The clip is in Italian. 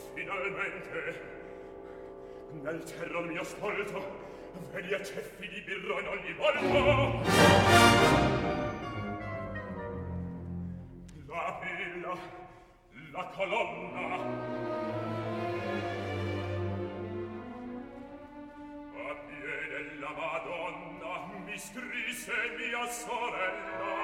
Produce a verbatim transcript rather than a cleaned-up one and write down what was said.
finalmente nel terror mio stolto vedi a ceffi di birra in ogni volto. La villa, la colonna, a piede la Madonna mi scrisse mia sorella.